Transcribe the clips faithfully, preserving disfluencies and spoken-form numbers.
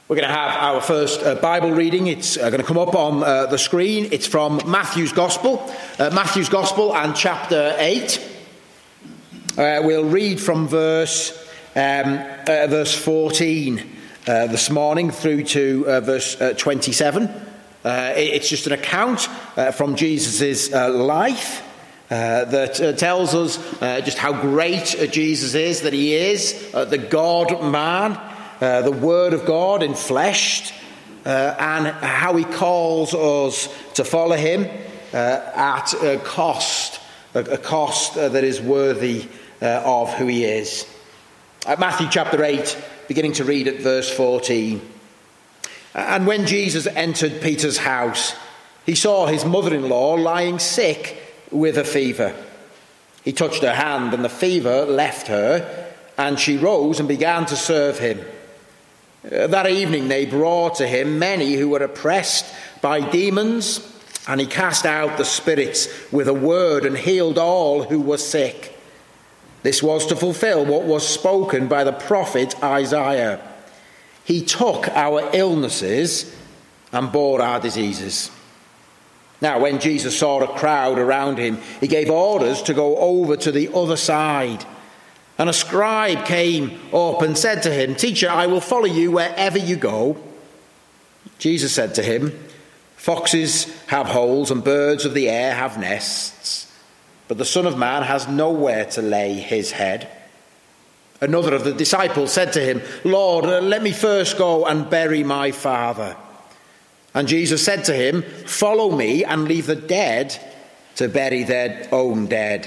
We're going to have our first uh, Bible reading. It's uh, going to come up on uh, the screen. It's from Matthew's Gospel, uh, Matthew's Gospel and chapter eight. Uh, we'll read from verse um, uh, verse fourteen uh, this morning through to uh, verse uh, twenty-seven. Uh, it's just an account uh, from Jesus' uh, life uh, that uh, tells us uh, just how great uh, Jesus is, that he is uh, the God-man, Uh, the Word of God enfleshed, uh, and how he calls us to follow him uh, at a cost, a, a cost uh, that is worthy uh, of who he is. At Matthew chapter eight, beginning to read at verse fourteen. And when Jesus entered Peter's house, he saw his mother-in-law lying sick with a fever. He touched her hand, and the fever left her, and she rose and began to serve him. Uh, that evening they brought to him many who were oppressed by demons, and he cast out the spirits with a word and healed all who were sick. This was to fulfill what was spoken by the prophet Isaiah. He took our illnesses and bore our diseases. Now, when Jesus saw a crowd around him, he gave orders to go over to the other side. And a scribe came up and said to him, "Teacher, I will follow you wherever you go." Jesus said to him, "Foxes have holes and birds of the air have nests, but the Son of Man has nowhere to lay his head." Another of the disciples said to him, "Lord, let me first go and bury my father." And Jesus said to him, "Follow me and leave the dead to bury their own dead."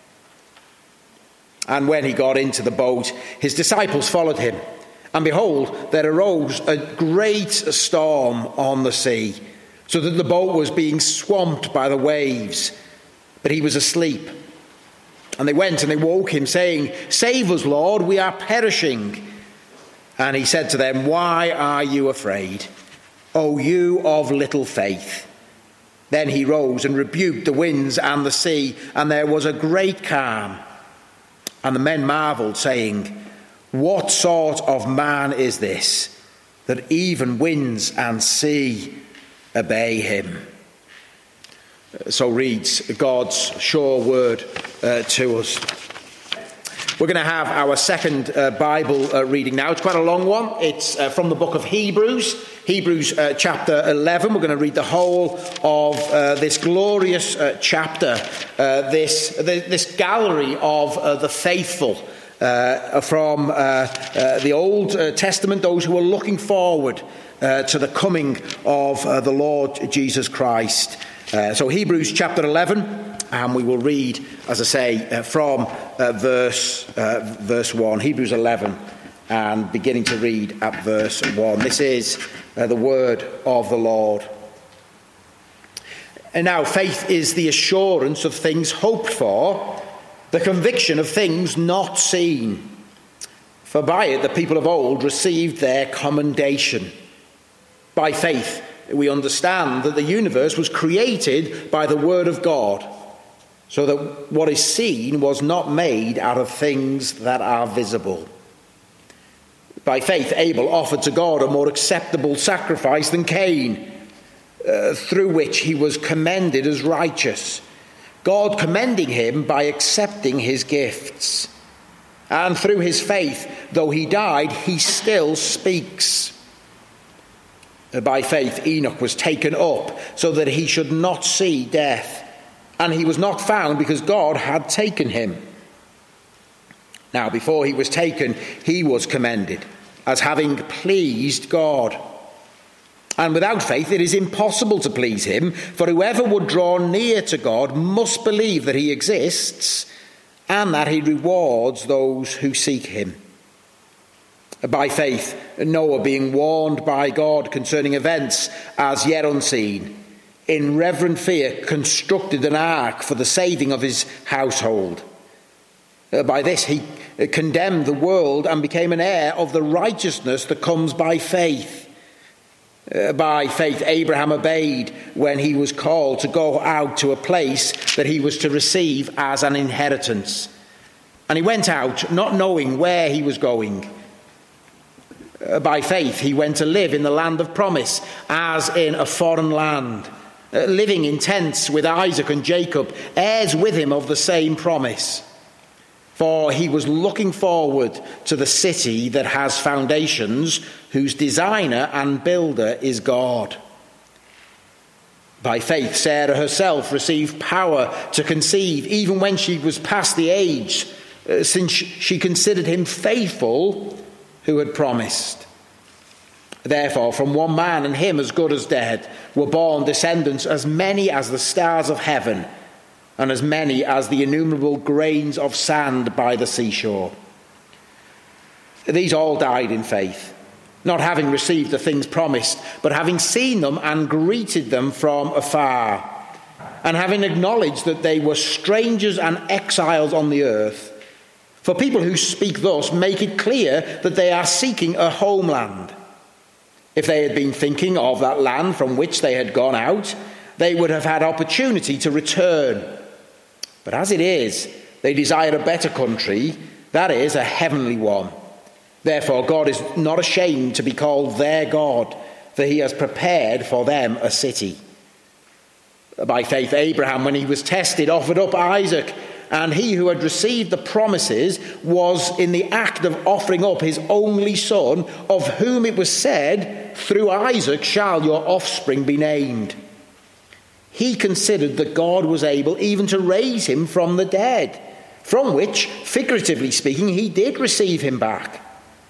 And when he got into the boat, his disciples followed him. And behold, there arose a great storm on the sea, so that the boat was being swamped by the waves. But he was asleep. And they went and they woke him, saying, "Save us, Lord, we are perishing." And he said to them, "Why are you afraid, O you of little faith?" Then he rose and rebuked the winds and the sea, and there was a great calm. And the men marveled, saying, "What sort of man is this, that even winds and sea obey him?" So reads God's sure word uh, to us. We're going to have our second uh, Bible uh, reading now. It's quite a long one. It's uh, from the book of Hebrews, Hebrews uh, chapter eleven. We're going to read the whole of uh, this glorious uh, chapter, uh, this this gallery of uh, the faithful uh, from uh, uh, the Old Testament, those who are looking forward uh, to the coming of uh, the Lord Jesus Christ. Uh, so Hebrews chapter eleven, and we will read, as I say, uh, from uh, verse uh, verse one, Hebrews eleven, and beginning to read at verse one. This is uh, the word of the Lord. And now faith is the assurance of things hoped for, the conviction of things not seen. For by it the people of old received their commendation. By faith we understand that the universe was created by the word of God, so that what is seen was not made out of things that are visible. By faith Abel offered to God a more acceptable sacrifice than Cain, uh, through which he was commended as righteous, God commending him by accepting his gifts. And through his faith, though he died, he still speaks. By faith Enoch was taken up so that he should not see death, and he was not found because God had taken him. Now before he was taken, he was commended as having pleased God. And without faith it is impossible to please him, for whoever would draw near to God must believe that he exists, and that he rewards those who seek him. By faith, Noah, being warned by God concerning events as yet unseen, in reverent fear constructed an ark for the saving of his household. By this he condemned the world and became an heir of the righteousness that comes by faith. By faith Abraham obeyed when he was called to go out to a place that he was to receive as an inheritance. And he went out not knowing where he was going. Uh, by faith, he went to live in the land of promise, as in a foreign land, uh, living in tents with Isaac and Jacob, heirs with him of the same promise. For he was looking forward to the city that has foundations, whose designer and builder is God. By faith, Sarah herself received power to conceive, even when she was past the age, uh, since she considered him faithful who had promised. Therefore, from one man, and him as good as dead, were born descendants as many as the stars of heaven, and as many as the innumerable grains of sand by the seashore. These all died in faith, not having received the things promised, but having seen them and greeted them from afar, and having acknowledged that they were strangers and exiles on the earth. For people who speak thus make it clear that they are seeking a homeland. If they had been thinking of that land from which they had gone out, they would have had opportunity to return. But as it is, they desire a better country, that is, a heavenly one. Therefore, God is not ashamed to be called their God, for he has prepared for them a city. By faith, Abraham, when he was tested, offered up Isaac, and he who had received the promises was in the act of offering up his only son, of whom it was said, "Through Isaac shall your offspring be named." He considered that God was able even to raise him from the dead, from which, figuratively speaking, he did receive him back.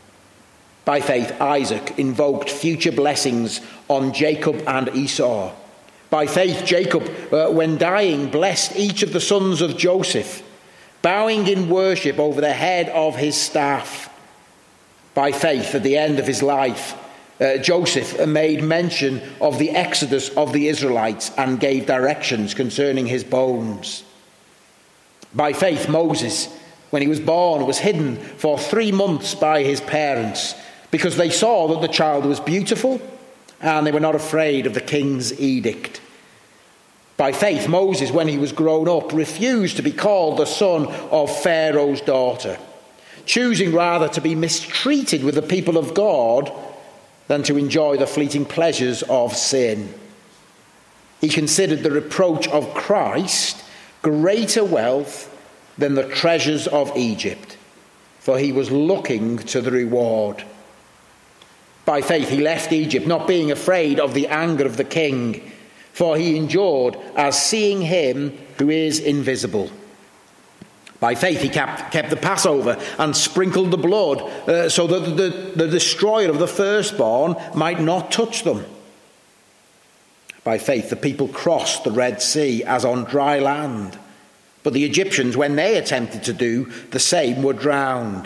By faith, Isaac invoked future blessings on Jacob and Esau. By faith, Jacob, uh, when dying, blessed each of the sons of Joseph, bowing in worship over the head of his staff. By faith, at the end of his life, uh, Joseph made mention of the exodus of the Israelites and gave directions concerning his bones. By faith, Moses, when he was born, was hidden for three months by his parents, because they saw that the child was beautiful, and they were not afraid of the king's edict. By faith, Moses, when he was grown up, refused to be called the son of Pharaoh's daughter, choosing rather to be mistreated with the people of God than to enjoy the fleeting pleasures of sin. He considered the reproach of Christ greater wealth than the treasures of Egypt, for he was looking to the reward. By faith he left Egypt, not being afraid of the anger of the king, for he endured as seeing him who is invisible. By faith he kept, kept the Passover and sprinkled the blood, uh, so that the, the destroyer of the firstborn might not touch them. By faith the people crossed the Red Sea as on dry land, but the Egyptians, when they attempted to do the same, were drowned.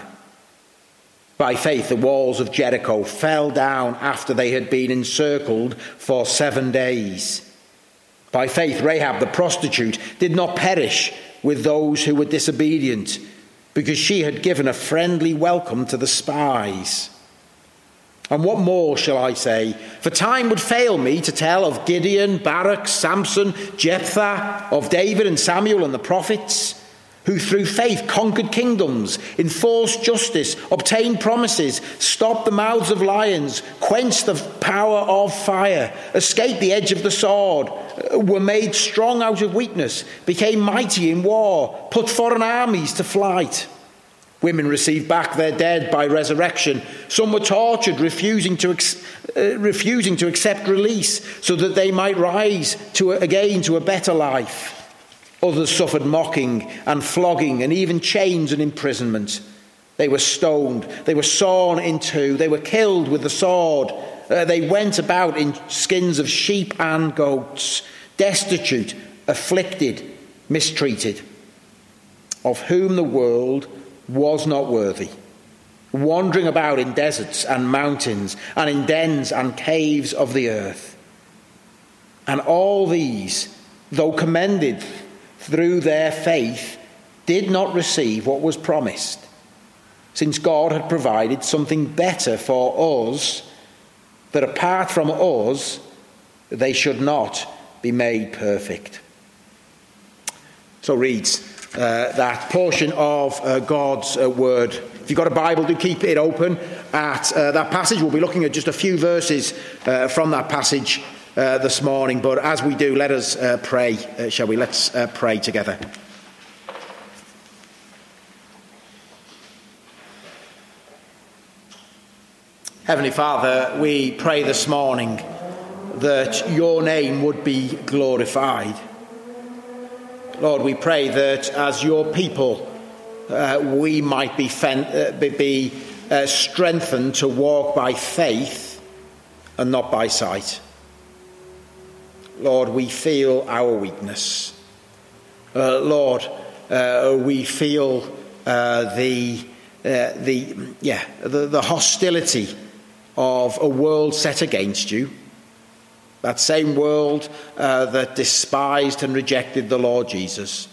By faith the walls of Jericho fell down after they had been encircled for seven days. By faith Rahab the prostitute did not perish with those who were disobedient, because she had given a friendly welcome to the spies. And what more shall I say? For time would fail me to tell of Gideon, Barak, Samson, Jephthah, of David and Samuel and the prophets, who through faith conquered kingdoms, enforced justice, obtained promises, stopped the mouths of lions, quenched the power of fire, escaped the edge of the sword, were made strong out of weakness, became mighty in war, put foreign armies to flight. Women received back their dead by resurrection. Some were tortured, refusing to uh, refusing to accept release, so that they might rise to a, again to a better life. Others suffered mocking and flogging and even chains and imprisonment. They were stoned, they were sawn in two, they were killed with the sword. Uh, they went about in skins of sheep and goats, destitute, afflicted, mistreated, of whom the world was not worthy, wandering about in deserts and mountains and in dens and caves of the earth. And all these, though commended through their faith, did not receive what was promised, since God had provided something better for us, that apart from us they should not be made perfect. So reads uh, that portion of uh, God's uh, word. If you've got a Bible, do keep it open at uh, that passage. We'll be looking at just a few verses uh, from that passage uh, this morning. But as we do, let us uh, pray, uh, shall we? Let's uh, pray together. Heavenly Father, we pray this morning that your name would be glorified. Lord, we pray that as your people, uh, we might be, fen- uh, be uh, strengthened to walk by faith and not by sight. Lord, we feel our weakness. Uh, Lord, uh, we feel uh, the, uh, the, yeah, the, the hostility of a world set against you, that same world uh, that despised and rejected the Lord Jesus.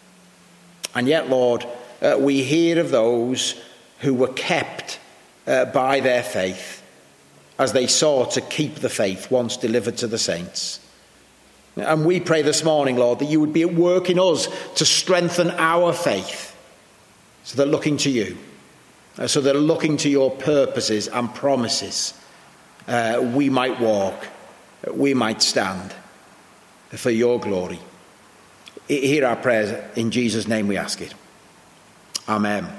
And yet, Lord, uh, we hear of those who were kept uh, by their faith as they sought to keep the faith once delivered to the saints. And we pray this morning, Lord, that you would be at work in us to strengthen our faith, so that looking to you, so that looking to your purposes and promises, uh, we might walk, we might stand for your glory. Hear our prayers. In Jesus' name we ask it. Amen.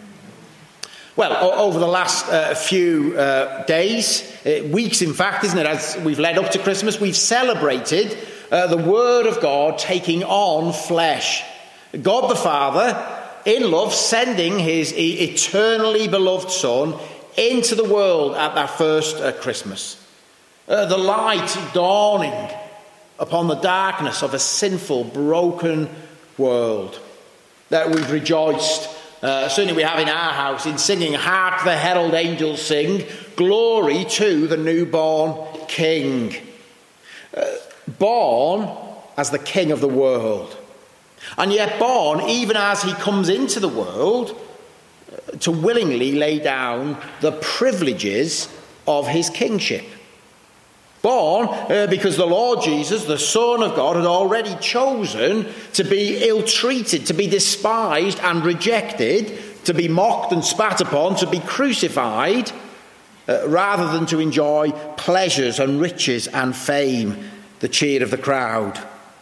Well, o- over the last uh, few uh, days, uh, weeks in fact, isn't it, as we've led up to Christmas, we've celebrated uh, the Word of God taking on flesh. God the Father, in love, sending his eternally beloved Son into the world at that first uh, Christmas. Uh, the light dawning upon the darkness of a sinful, broken world. That we've rejoiced, uh, certainly we have in our house, in singing, "Hark the herald angels sing, glory to the newborn King." Uh, born as the King of the world. And yet born, even as he comes into the world, to willingly lay down the privileges of his kingship. Born uh, because the Lord Jesus, the Son of God, had already chosen to be ill-treated, to be despised and rejected, to be mocked and spat upon, to be crucified, uh, rather than to enjoy pleasures and riches and fame, the cheer of the crowd.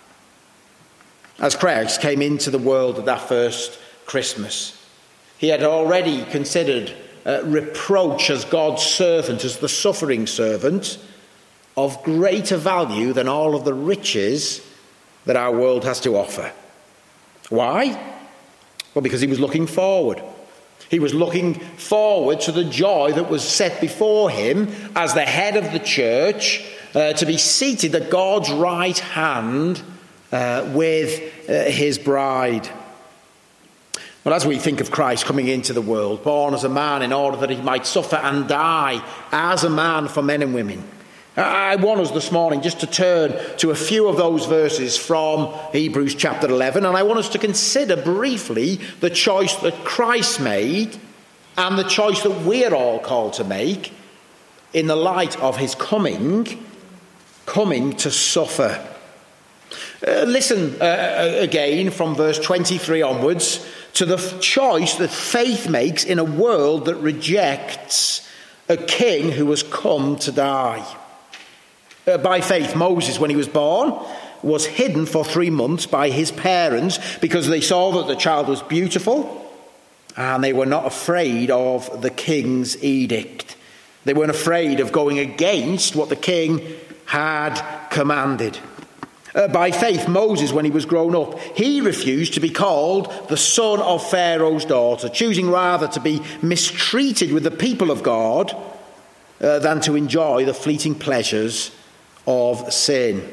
As Christ came into the world at that first Christmas, he had already considered uh, reproach as God's servant, as the suffering servant, of greater value than all of the riches that our world has to offer. Why? Well, because he was looking forward. He was looking forward to the joy that was set before him as the head of the church, uh, to be seated at God's right hand Uh, with uh, his bride. Well, as we think of Christ coming into the world, born as a man in order that he might suffer and die as a man for men and women, I want us this morning just to turn to a few of those verses from Hebrews chapter eleven, and I want us to consider briefly the choice that Christ made and the choice that we're all called to make in the light of his coming, coming to suffer. Uh, listen uh, again from verse twenty-three onwards to the f- choice that faith makes in a world that rejects a king who has come to die. Uh, by faith, Moses, when he was born, was hidden for three months by his parents because they saw that the child was beautiful and they were not afraid of the king's edict. They weren't afraid of going against what the king had commanded. Uh, by faith, Moses, when he was grown up, he refused to be called the son of Pharaoh's daughter, choosing rather to be mistreated with the people of God uh, than to enjoy the fleeting pleasures of sin.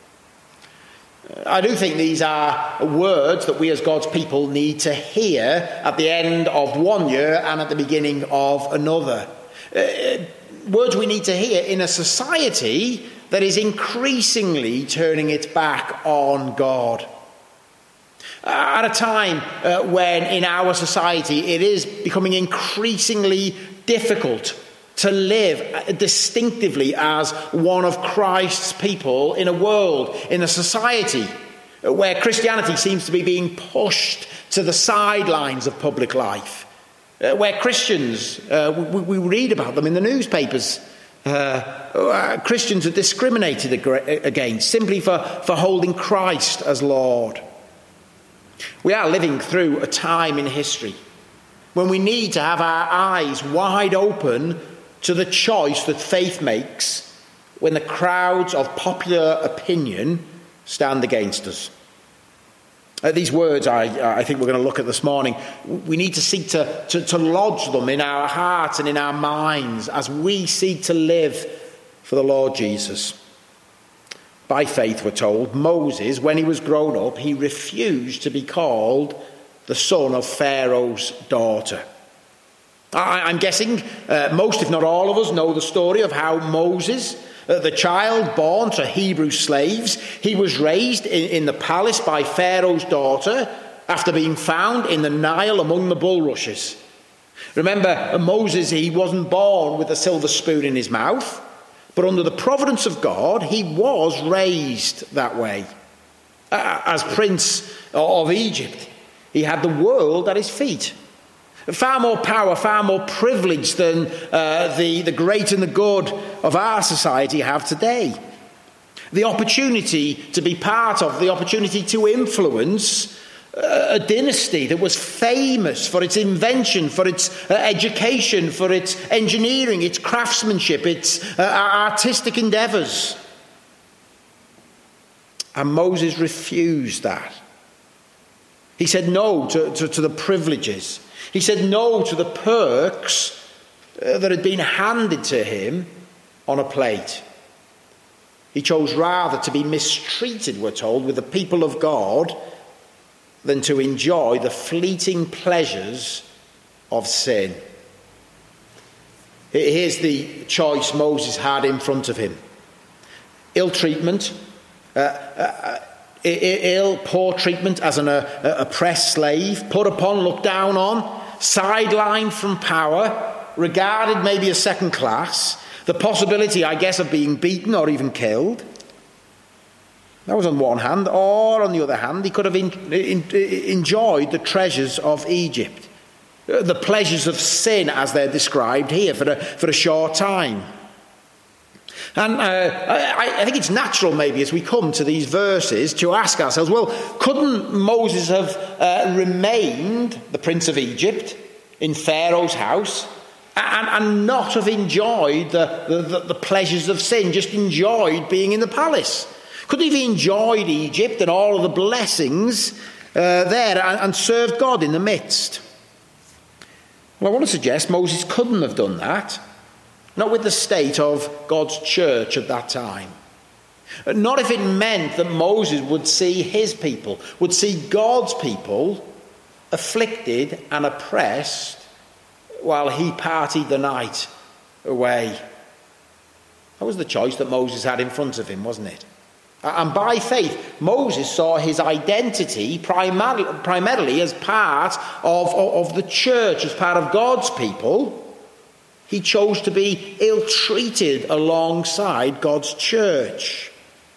I do think these are words that we as God's people need to hear at the end of one year and at the beginning of another. Uh, words we need to hear in a society that is increasingly turning its back on God. At a time uh, when in our society it is becoming increasingly difficult to live distinctively as one of Christ's people in a world, in a society where Christianity seems to be being pushed to the sidelines of public life, uh, where Christians, uh, we, we read about them in the newspapers, uh, uh, Christians are discriminated against simply for, for holding Christ as Lord. We are living through a time in history when we need to have our eyes wide open to the choice that faith makes when the crowds of popular opinion stand against us. Uh, these words I, I think we're going to look at this morning, we need to seek to, to, to lodge them in our hearts and in our minds as we seek to live for the Lord Jesus. By faith, we're told, Moses, when he was grown up, he refused to be called the son of Pharaoh's daughter. I, I'm guessing uh, most, if not all of us, know the story of how Moses, uh, the child born to Hebrew slaves, he was raised in, in the palace by Pharaoh's daughter after being found in the Nile among the bulrushes. Remember, uh, Moses, he wasn't born with a silver spoon in his mouth, but under the providence of God, he was raised that way. Uh, as Prince of Egypt, he had the world at his feet. Far more power, far more privilege than uh, the, the great and the good of our society have today. The opportunity to be part of, the opportunity to influence a dynasty that was famous for its invention, for its uh, education, for its engineering, its craftsmanship, its uh, artistic endeavours. And Moses refused that. He said no to, to, to the privileges. He said no to the perks uh, that had been handed to him on a plate. He chose rather to be mistreated, we're told, with the people of God than to enjoy the fleeting pleasures of sin. Here's the choice Moses had in front of him. Ill treatment, uh, uh, ill, poor treatment as an uh, oppressed slave, put upon, looked down on, sidelined from power, regarded maybe as second class, the possibility, I guess, of being beaten or even killed. That was on one hand, or on the other hand, he could have in, in, enjoyed the treasures of Egypt, the pleasures of sin as they're described here for a, for a short time. And uh, I, I think it's natural maybe as we come to these verses to ask ourselves, well, couldn't Moses have uh, remained the Prince of Egypt in Pharaoh's house and, and not have enjoyed the, the, the pleasures of sin, just enjoyed being in the palace? Could he have enjoyed Egypt and all of the blessings uh, there and, and served God in the midst? Well, I want to suggest Moses couldn't have done that. Not with the state of God's church at that time. Not if it meant that Moses would see his people, would see God's people afflicted and oppressed while he partied the night away. That was the choice that Moses had in front of him, wasn't it? And by faith, Moses saw his identity primarily, primarily as part of, of, of the church, as part of God's people. He chose to be ill-treated alongside God's church.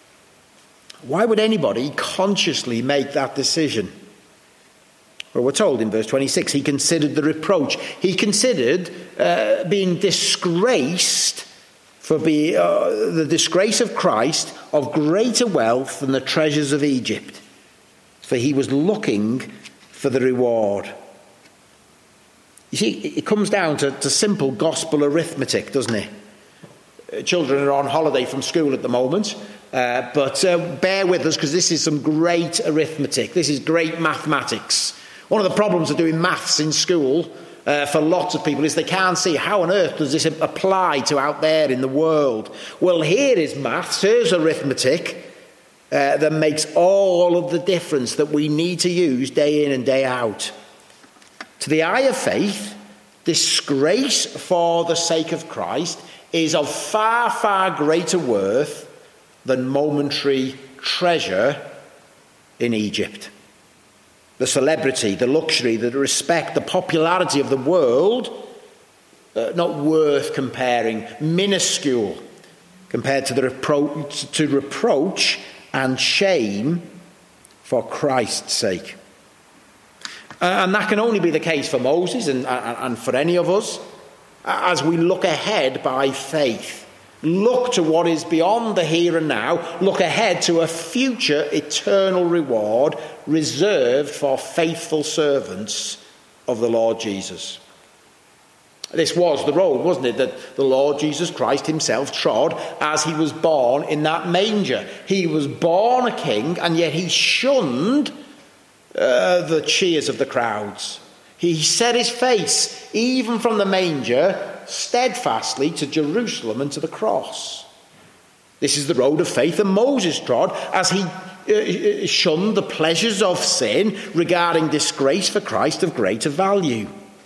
Why would anybody consciously make that decision? Well, we're told in verse twenty-six, he considered the reproach. He considered uh, being disgraced for be, uh, the disgrace of Christ of greater wealth than the treasures of Egypt. For he was looking for the reward. You see, it comes down to, to simple gospel arithmetic, doesn't it? Uh, children are on holiday from school at the moment, uh, but uh, bear with us because this is some great arithmetic. This is great mathematics. One of the problems of doing maths in school uh, for lots of people is they can't see how on earth does this apply to out there in the world. Well, here is maths, here's arithmetic uh, that makes all of the difference that we need to use day in and day out. To the eye of faith, disgrace for the sake of Christ is of far, far greater worth than momentary treasure in Egypt. The celebrity, the luxury, the respect, the popularity of the world, uh, not worth comparing, minuscule compared to the repro- to reproach and shame for Christ's sake. And that can only be the case for Moses and, and for any of us as we look ahead by faith. Look to what is beyond the here and now. Look ahead to a future eternal reward reserved for faithful servants of the Lord Jesus. This was the road, wasn't it, that the Lord Jesus Christ himself trod as he was born in that manger. He was born a king, and yet he shunned uh, the cheers of the crowds. He set his face, even from the manger, steadfastly to Jerusalem and to the cross. This is the road of faith that Moses trod as he uh, shunned the pleasures of sin, regarding disgrace for Christ of greater value.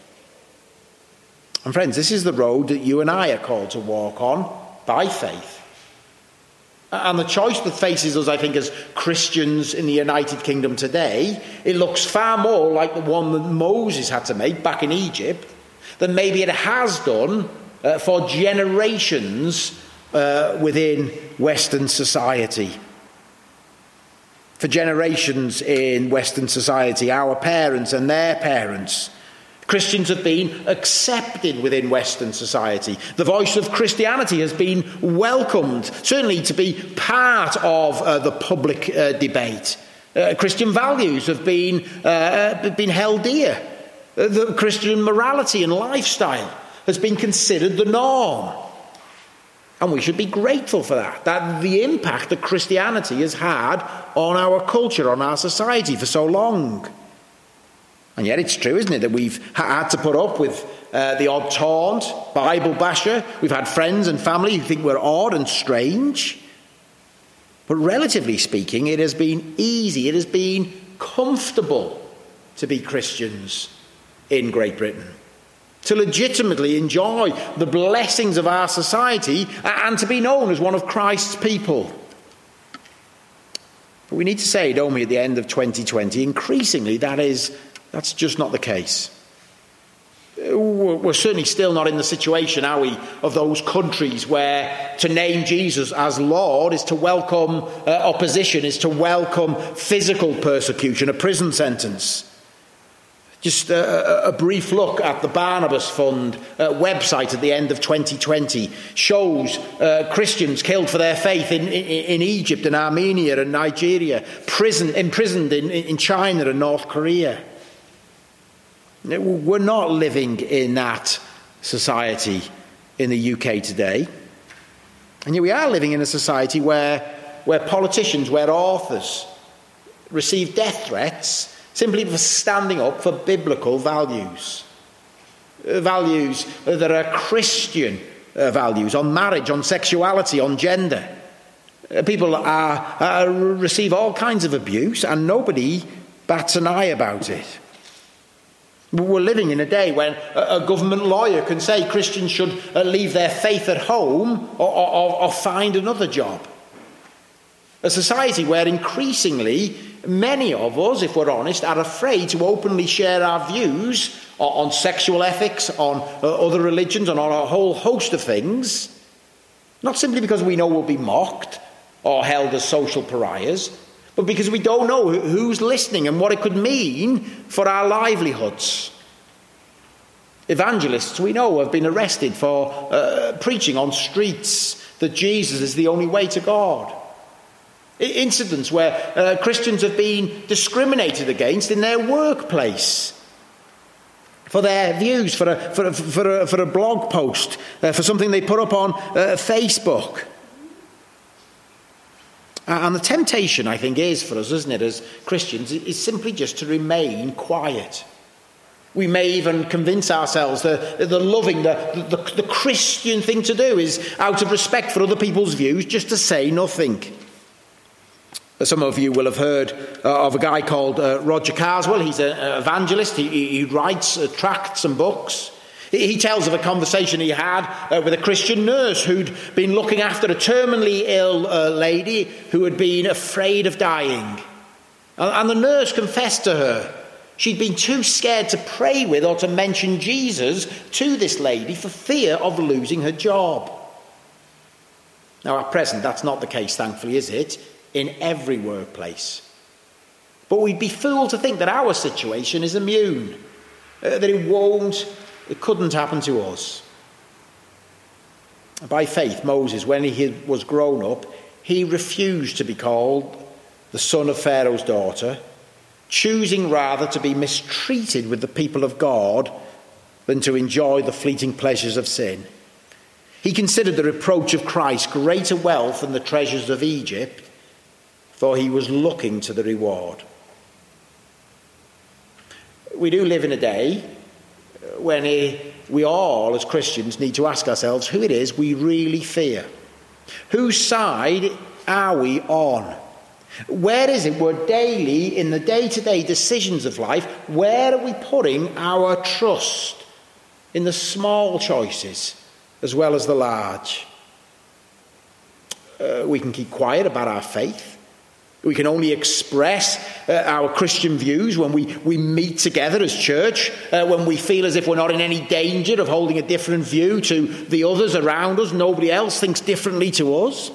And friends, this is the road that you and I are called to walk on by faith. And the choice that faces us, I think, as Christians in the United Kingdom today, it looks far more like the one that Moses had to make back in Egypt than maybe it has done uh, for generations uh, within Western society. For generations in Western society, our parents and their parents, Christians have been accepted within Western society. The voice of Christianity has been welcomed, certainly to be part of uh, the public uh, debate. Uh, Christian values have been, uh, been held dear. Uh, the Christian morality and lifestyle has been considered the norm. And we should be grateful for that, that the impact that Christianity has had on our culture, on our society for so long. And yet it's true, isn't it, that we've had to put up with uh, the odd taunt, Bible basher. We've had friends and family who think we're odd and strange. But relatively speaking, it has been easy, it has been comfortable to be Christians in Great Britain, to legitimately enjoy the blessings of our society and to be known as one of Christ's people. But we need to say, don't we, at the end of twenty twenty, increasingly that is That's just not the case. We're certainly still not in the situation, are we, of those countries where to name Jesus as Lord is to welcome uh, opposition, is to welcome physical persecution, a prison sentence. Just a, a brief look at the Barnabas Fund uh, website at the end of twenty twenty shows uh, Christians killed for their faith in, in, in Egypt and Armenia and Nigeria, prison, imprisoned in, in China and North Korea. We're not living in that society in the U K today. And yet we are living in a society where, where politicians, where authors receive death threats simply for standing up for biblical values. Values that are Christian values on marriage, on sexuality, on gender. People are, are, receive all kinds of abuse and nobody bats an eye about it. We're living in a day when a government lawyer can say Christians should leave their faith at home or, or, or find another job. A society where increasingly many of us, if we're honest, are afraid to openly share our views on sexual ethics, on other religions, and on a whole host of things. Not simply because we know we'll be mocked or held as social pariahs, but because we don't know who's listening and what it could mean for our livelihoods. Evangelists, we know, have been arrested for uh, preaching on streets that Jesus is the only way to God. Incidents where uh, Christians have been discriminated against in their workplace for their views, for a, for a, for a, for a blog post, uh, for something they put up on uh, Facebook. And the temptation, I think, is for us, isn't it, as Christians, is simply just to remain quiet. We may even convince ourselves that the loving, the, the, the Christian thing to do is, out of respect for other people's views, just to say nothing. Some of you will have heard uh, of a guy called uh, Roger Carswell. He's an evangelist. He, he writes uh, tracts and books. He tells of a conversation he had uh, with a Christian nurse who'd been looking after a terminally ill uh, lady who had been afraid of dying. And, and the nurse confessed to her she'd been too scared to pray with or to mention Jesus to this lady for fear of losing her job. Now, at present, that's not the case, thankfully, is it? In every workplace. But we'd be fooled to think that our situation is immune, uh, that it won't, it couldn't happen to us. By faith, Moses, when he was grown up, he refused to be called the son of Pharaoh's daughter, choosing rather to be mistreated with the people of God than to enjoy the fleeting pleasures of sin. He considered the reproach of Christ greater wealth than the treasures of Egypt, for he was looking to the reward. We do live in a day when we all, as Christians, need to ask ourselves who it is we really fear. Whose side are we on? Where is it we're daily, in the day-to-day decisions of life, where are we putting our trust? In the small choices as well as the large. Uh, we can keep quiet about our faith. We can only express uh, our Christian views when we, we meet together as church, uh, when we feel as if we're not in any danger of holding a different view to the others around us. Nobody else thinks differently to us.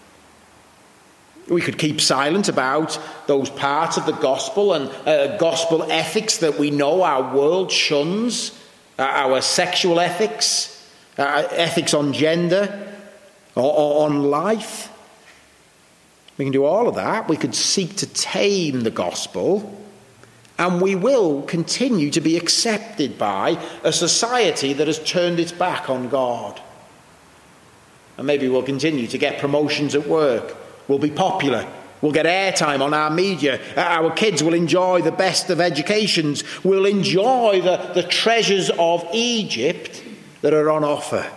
We could keep silent about those parts of the gospel and uh, gospel ethics that we know our world shuns, uh, our sexual ethics, uh, ethics on gender, or, or on life. We can do all of that. We could seek to tame the gospel, and we will continue to be accepted by a society that has turned its back on God. And maybe we'll continue to get promotions at work. We'll be popular. We'll get airtime on our media. Our kids will enjoy the best of educations. We'll enjoy the, the treasures of Egypt that are on offer.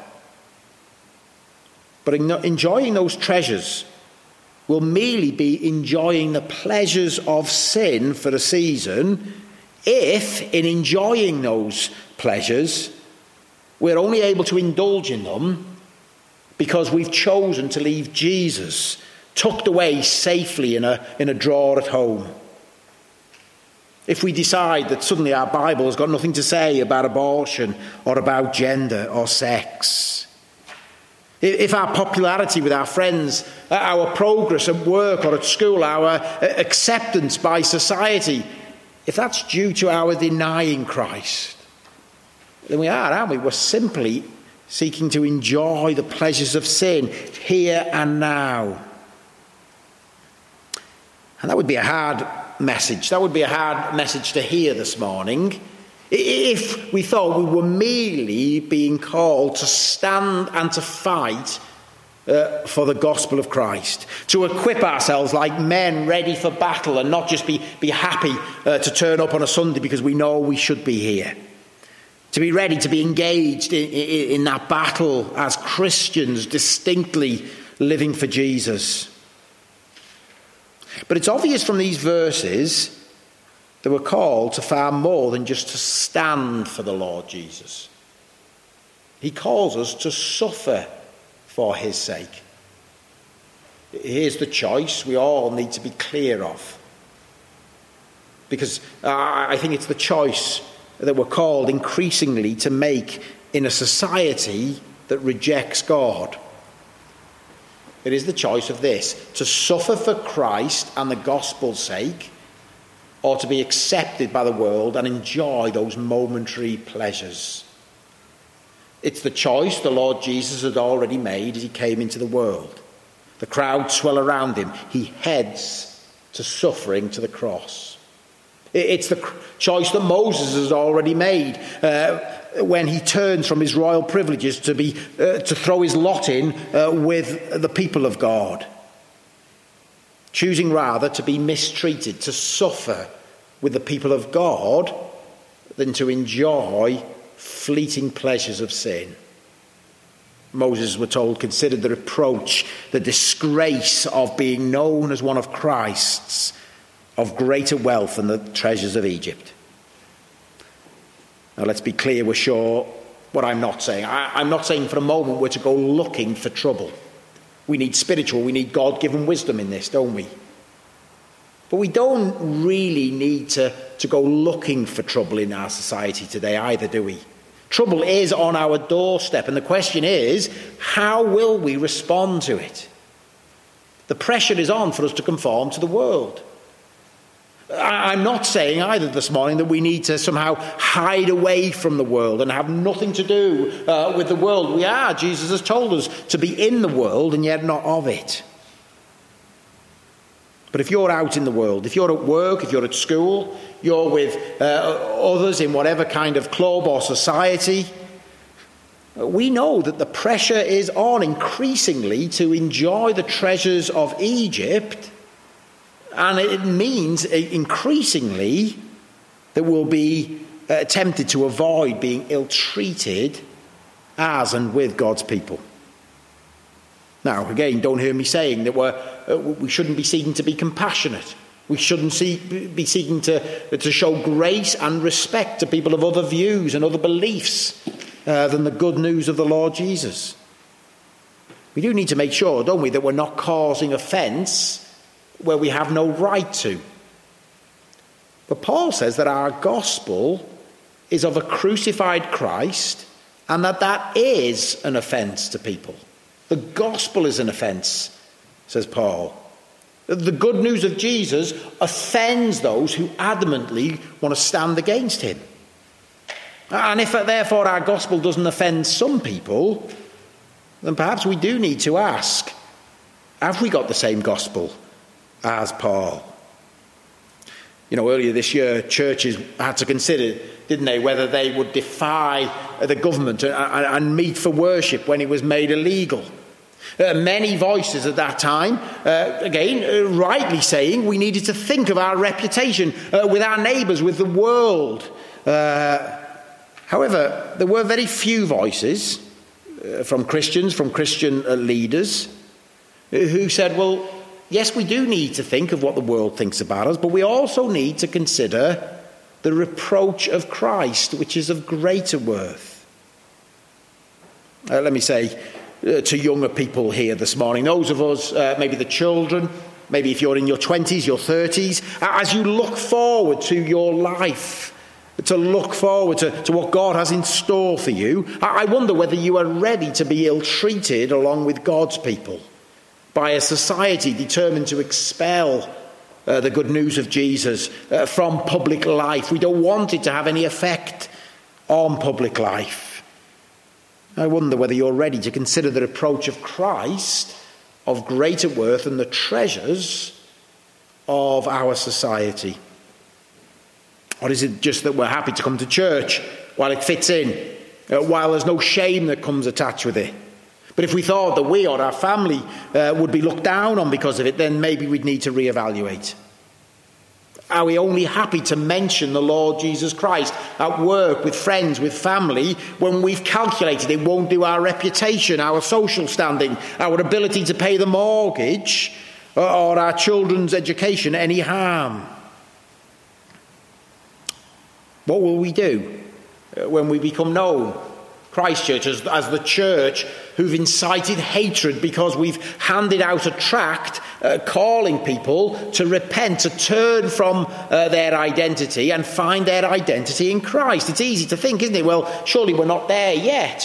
But enjoying those treasures will merely be enjoying the pleasures of sin for a season if, in enjoying those pleasures, we're only able to indulge in them because we've chosen to leave Jesus tucked away safely in a, in a drawer at home. If we decide that suddenly our Bible has got nothing to say about abortion or about gender or sex. If our popularity with our friends, our progress at work or at school, our acceptance by society, if that's due to our denying Christ, then we are, aren't we? We're simply seeking to enjoy the pleasures of sin here and now. And that would be a hard message. That would be a hard message to hear this morning if we thought we were merely being called to stand and to fight uh, for the gospel of Christ, to equip ourselves like men ready for battle and not just be, be happy uh, to turn up on a Sunday because we know we should be here. To be ready to be engaged in, in, in that battle as Christians, distinctly living for Jesus. But it's obvious from these verses that we're called to far more than just to stand for the Lord Jesus. He calls us to suffer for his sake. Here's the choice we all need to be clear of. Because uh, I think it's the choice that we're called increasingly to make in a society that rejects God. It is the choice of this: to suffer for Christ and the gospel's sake, or to be accepted by the world and enjoy those momentary pleasures. It's the choice the Lord Jesus had already made as he came into the world. The crowd swell around him. He heads to suffering, to the cross. It's the choice that Moses has already made uh, when he turns from his royal privileges to be uh, to throw his lot in uh, with the people of God, choosing rather to be mistreated, to suffer with the people of God, than to enjoy fleeting pleasures of sin. Moses, we're told, considered the reproach, the disgrace of being known as one of Christ's, of greater wealth than the treasures of Egypt. Now let's be clear, we're sure what I'm not saying. I, I'm not saying for a moment we're to go looking for trouble. We need spiritual, we need God-given wisdom in this, don't we? But we don't really need to, to go looking for trouble in our society today either, do we? Trouble is on our doorstep, and the question is, how will we respond to it? The pressure is on for us to conform to the world. I'm not saying either this morning that we need to somehow hide away from the world and have nothing to do uh, with the world. We are, Jesus has told us, to be in the world and yet not of it. But if you're out in the world, if you're at work, if you're at school, you're with uh, others in whatever kind of club or society, we know that the pressure is on increasingly to enjoy the treasures of Egypt, and it means increasingly that we'll be uh, tempted to avoid being ill-treated as and with God's people. Now, again, don't hear me saying that we're, uh, we shouldn't be seeking to be compassionate. We shouldn't see, be seeking to, to show grace and respect to people of other views and other beliefs uh, than the good news of the Lord Jesus. We do need to make sure, don't we, that we're not causing offence where we have no right to. But Paul says that our gospel is of a crucified Christ and that that is an offence to people. The gospel is an offence, says Paul. The good news of Jesus offends those who adamantly want to stand against him. And if therefore our gospel doesn't offend some people, then perhaps we do need to ask, have we got the same gospel as Paul? You know, earlier this year, churches had to consider, didn't they, whether they would defy the government and, and meet for worship when it was made illegal. Uh, many voices at that time, uh, again, uh, rightly saying we needed to think of our reputation uh, with our neighbours, with the world. Uh, however, there were very few voices uh, from Christians, from Christian uh, leaders, uh, who said, well, yes, we do need to think of what the world thinks about us, but we also need to consider the reproach of Christ, which is of greater worth. Uh, let me say, Uh, to younger people here this morning, those of us, uh, maybe the children, maybe if you're in your twenties, your thirties, as you look forward to your life, to look forward to, to what God has in store for you, I wonder whether you are ready to be ill-treated along with God's people by a society determined to expel uh, the good news of Jesus uh, from public life. We don't want it to have any effect on public life. I wonder whether you're ready to consider the reproach of Christ of greater worth than the treasures of our society. Or is it just that we're happy to come to church while it fits in, uh, while there's no shame that comes attached with it? But if we thought that we or our family uh, would be looked down on because of it, then maybe we'd need to reevaluate. Are we only happy to mention the Lord Jesus Christ at work, with friends, with family, when we've calculated it won't do our reputation, our social standing, our ability to pay the mortgage, or our children's education any harm? What will we do when we become known, Christchurch, as, as the church who've incited hatred because we've handed out a tract uh, calling people to repent, to turn from uh, their identity and find their identity in Christ? It's easy to think, isn't it? Well, surely we're not there yet.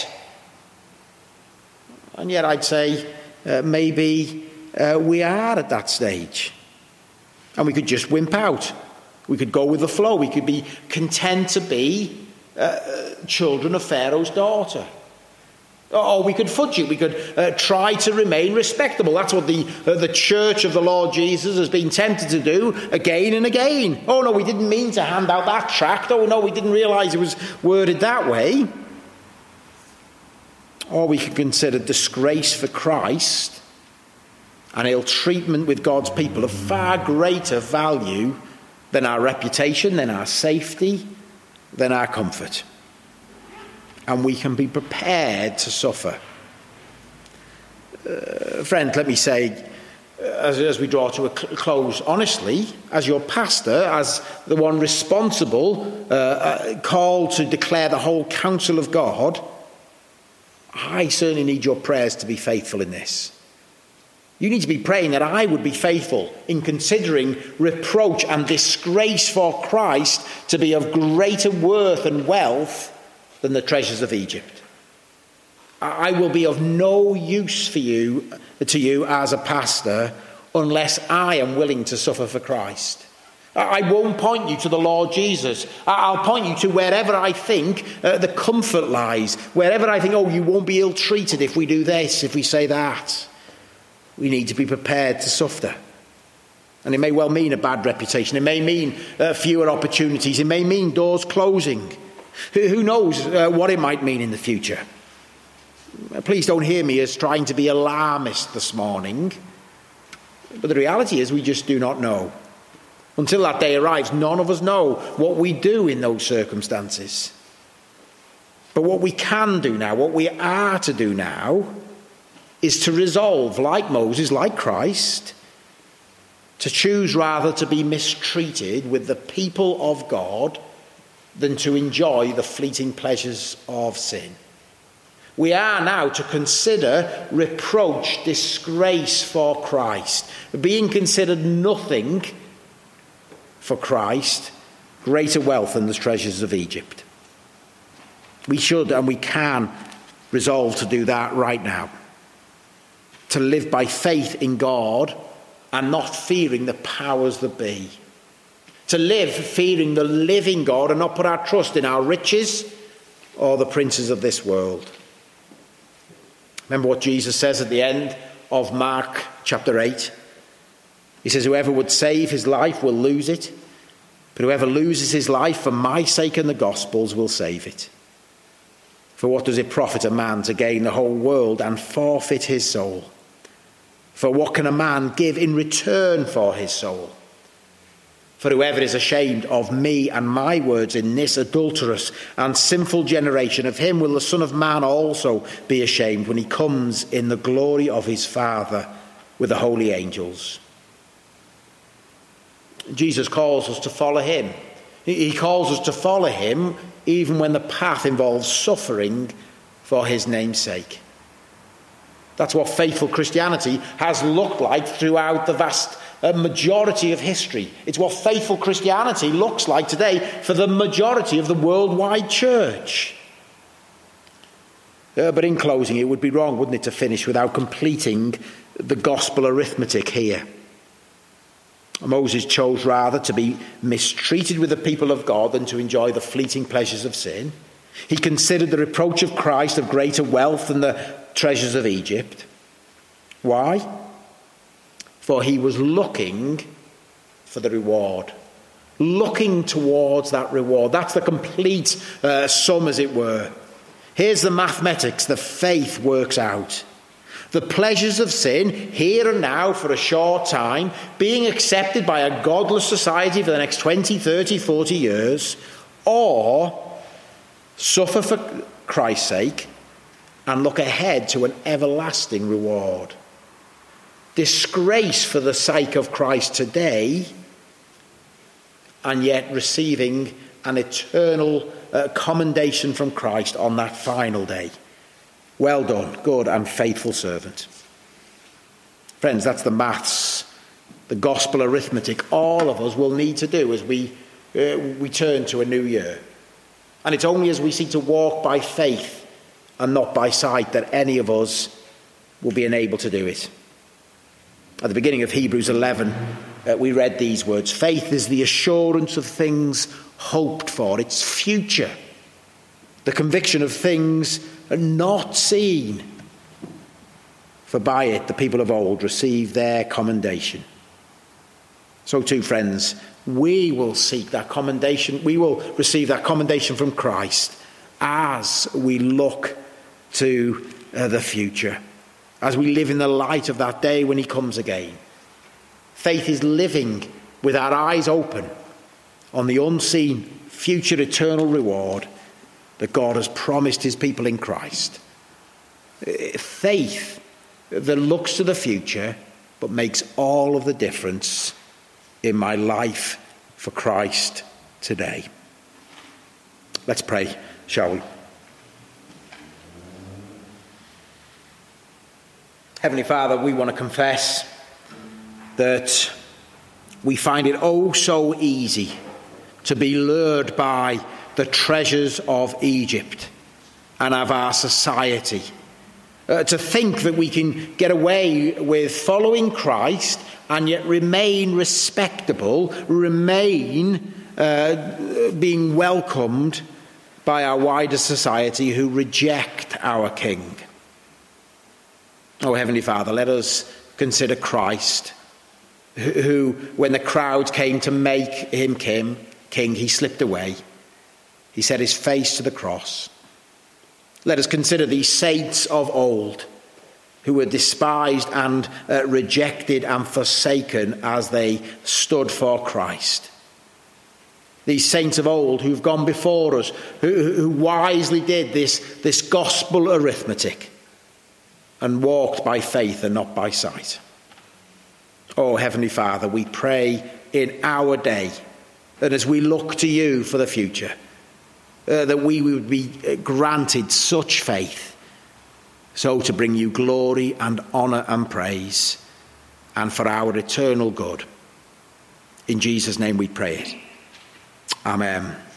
And yet I'd say uh, maybe uh, we are at that stage. And we could just wimp out. We could go with the flow. We could be content to be uh, children of Pharaoh's daughter. Or we could fudge it. We could uh, try to remain respectable. That's what the uh, the church of the Lord Jesus has been tempted to do again and again. Oh no, we didn't mean to hand out that tract. Oh no, we didn't realise it was worded that way. Or we could consider disgrace for Christ and ill-treatment with God's people of far greater value than our reputation, than our safety, than our comfort. And we can be prepared to suffer. Uh, friend, let me say, as, as we draw to a cl- close, honestly, as your pastor, as the one responsible, uh, uh, called to declare the whole counsel of God, I certainly need your prayers to be faithful in this. You need to be praying that I would be faithful in considering reproach and disgrace for Christ to be of greater worth and wealth than the treasures of Egypt. I will be of no use for you, to you as a pastor, unless I am willing to suffer for Christ. I won't point you to the Lord Jesus. I'll point you to wherever I think uh, the comfort lies. Wherever I think, oh, you won't be ill-treated if we do this, if we say that. We need to be prepared to suffer. And it may well mean a bad reputation. It may mean uh, fewer opportunities. It may mean doors closing. Who, who knows uh, what it might mean in the future. Please don't hear me as trying to be alarmist this morning. But the reality is we just do not know. Until that day arrives, none of us know what we do in those circumstances. But what we can do now, what we are to do now, is to resolve, like Moses, like Christ, to choose rather to be mistreated with the people of God than to enjoy the fleeting pleasures of sin. We are now to consider reproach, disgrace for Christ, being considered nothing for Christ, greater wealth than the treasures of Egypt. We should and we can resolve to do that right now. To live by faith in God and not fearing the powers that be. To live fearing the living God and not put our trust in our riches or the princes of this world. Remember what Jesus says at the end of Mark chapter eight. He says, whoever would save his life will lose it, but whoever loses his life for my sake and the gospel's will save it. For what does it profit a man to gain the whole world and forfeit his soul? For what can a man give in return for his soul? For whoever is ashamed of me and my words in this adulterous and sinful generation, of him will the Son of Man also be ashamed when he comes in the glory of his Father with the holy angels. Jesus calls us to follow him. He calls us to follow him even when the path involves suffering for his name's sake. That's what faithful Christianity has looked like throughout the vast majority of history. It's what faithful Christianity looks like today for the majority of the worldwide church. Uh, but in closing, it would be wrong, wouldn't it, to finish without completing the gospel arithmetic here. Moses chose rather to be mistreated with the people of God than to enjoy the fleeting pleasures of sin. He considered the reproach of Christ of greater wealth than the treasures of Egypt. Why? For he was looking for the reward. Looking towards that reward. That's the complete uh, sum, as it were. Here's the mathematics. The faith works out. The pleasures of sin, here and now for a short time, being accepted by a godless society for the next twenty, thirty, forty years, or suffer for Christ's sake and look ahead to an everlasting reward. Disgrace for the sake of Christ today, and yet receiving an eternal uh, commendation from Christ on that final day. Well done, good and faithful servant. Friends, that's the maths, the gospel arithmetic all of us will need to do as we, uh, we turn to a new year. And it's only as we seek to walk by faith and not by sight that any of us will be enabled to do it. At the beginning of Hebrews eleven, uh, we read these words. Faith is the assurance of things hoped for. It's future. The conviction of things not seen. For by it the people of old received their commendation. So too, friends, we will seek that commendation. We will receive that commendation from Christ as we look to uh, the future. As we live in the light of that day when he comes again. Faith is living with our eyes open on the unseen future eternal reward that God has promised his people in Christ. Faith that looks to the future but makes all of the difference in my life for Christ today. Let's pray, shall we? Heavenly Father, we want to confess that we find it oh so easy to be lured by the treasures of Egypt and of our society Uh, to think that we can get away with following Christ and yet remain respectable, remain uh, being welcomed by our wider society who reject our King. Oh, Heavenly Father, let us consider Christ, who, when the crowds came to make him king, king, he slipped away. He set his face to the cross. Let us consider these saints of old who were despised and uh, rejected and forsaken as they stood for Christ. These saints of old who've gone before us, who, who wisely did this, this gospel arithmetic and walked by faith and not by sight. Oh, Heavenly Father, we pray in our day that as we look to you for the future, uh, that we would be granted such faith, so to bring you glory and honour and praise, and for our eternal good. In Jesus' name we pray it. Amen.